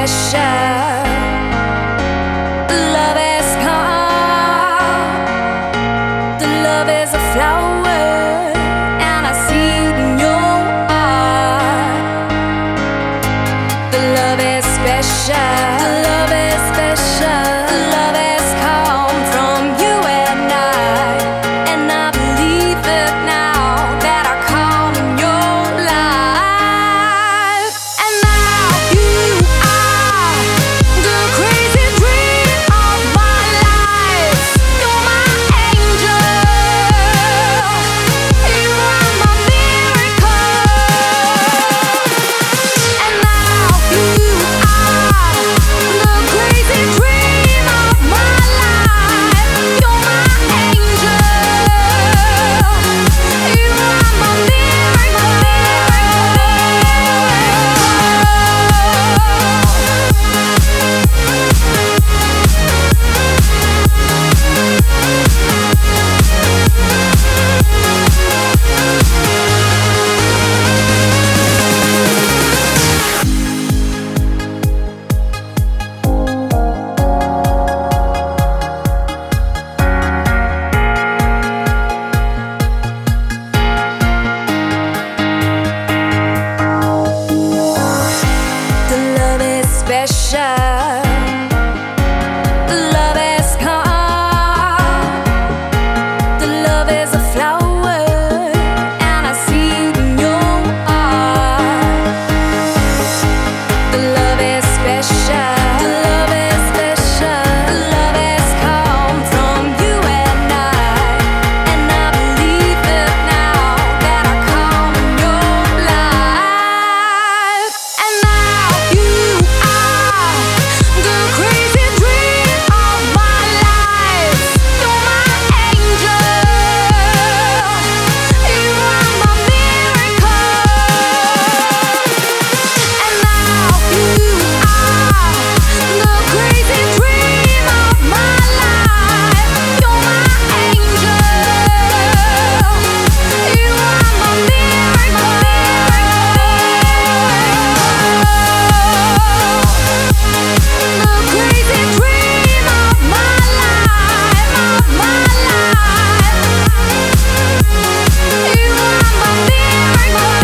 special. The love has come. The love is a flower, and I see it in your heart. The love is special. The love is special. The love has come from you and I believe it now that I come in your life. And now you are the crazy dream of my life. You're my angel. You are my miracle. And now you are the crazy dream of my life. You're my angel. You are my miracle. The love is special. The love has come. The love is a flower, and I see it in your heart. The love is special. The love is special. The love has come from you and I believe it now that I come in your life. And now you are the crazy dream of my life. You're my angel. You are my miracle. And now you are the crazy dream of my life. You're my angel. You are my miracle. The crazy dream of my life, of my life. You are my miracle.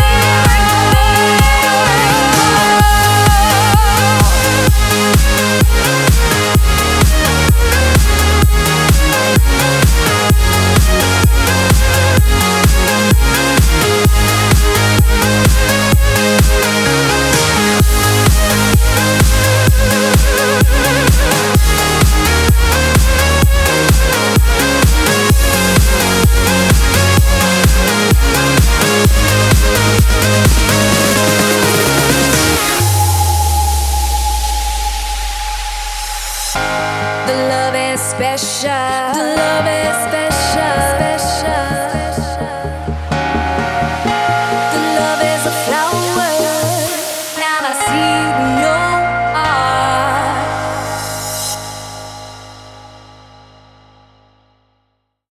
The love is special. The love is special. The love is a flower, and I see it in your